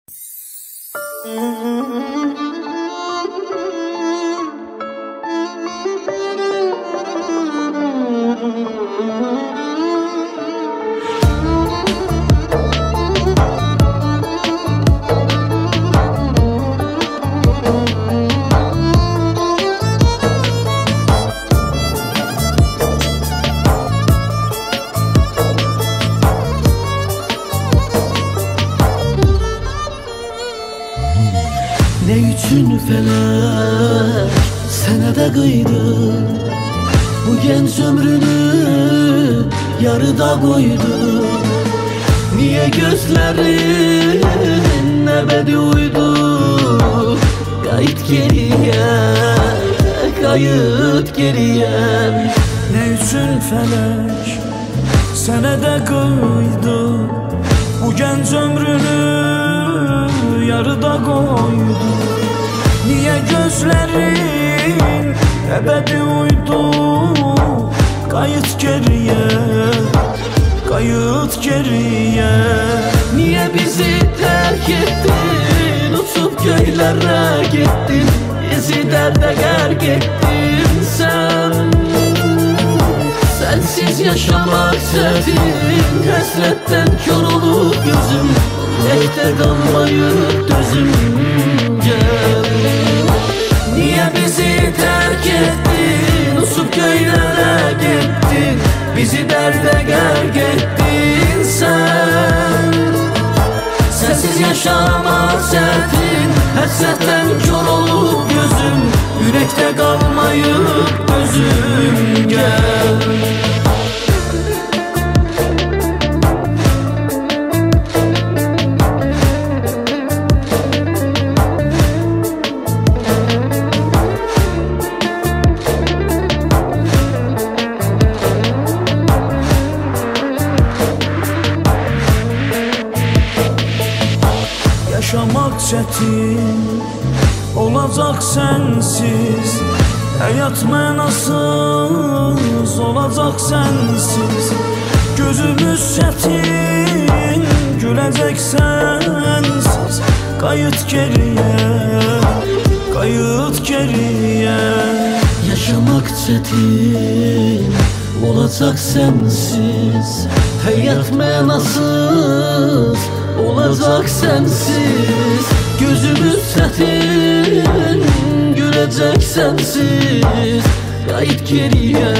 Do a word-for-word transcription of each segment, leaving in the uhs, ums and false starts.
Ne üçün felek senede kıydı, bu genç ömrünü yarıda koydu. Niye gözlerin ebedi uydu? Kayıt geriye, kayıt geriye. Ne üçün felek senede kıydı, bu genç ömrünü yarıda koydu. Niye gözlerin ebedi uydu? Kayıt geriye, kayıt geriye. Niye bizi terk ettin? Uçup göylere gittin, bizi derde gark ettin sen. Sensiz yaşamak çetin, hasretten kör olup gözüm, ekte kalmayıp gözüm gel. Niye bizi terk ettin? Uçup göylere gittin, bizi derde gark ettin sen. Sensiz yaşamak çetin, hasretten kör olup gözüm, yürekte kalmayıp gözüm gel. Yaşamak çetin olacak sensiz, hayat mənasız olacak sensiz. Gözümüz çetin gülecek sensiz. Kayıt geriye, kayıt geriye. Yaşamak çetin olacak sensiz, hayat mənasız olacak sensiz. Gözümüz çetin gülecek sensiz. Kayıt geriye,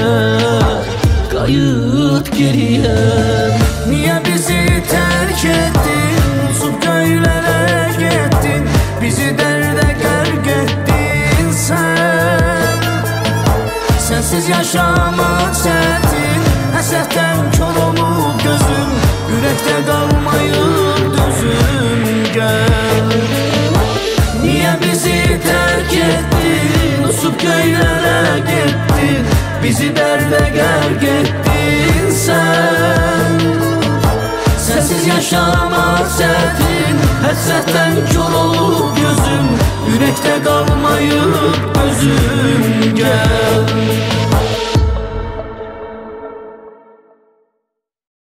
kayıt geriye. Niye bizi terk ettin? Uçup göylere gittin, bizi derde gark ettin sen. Sensiz yaşamak çetin, hasretten kör olup gözüm, yürekte kalmayıp gözüm gel. Niye bizi terk ettin? Uçup göylere gittin, bizi derde gark ettin sen. Sensiz yaşamak çetin, hasretten kör olup gözüm, yürekte kalmayıp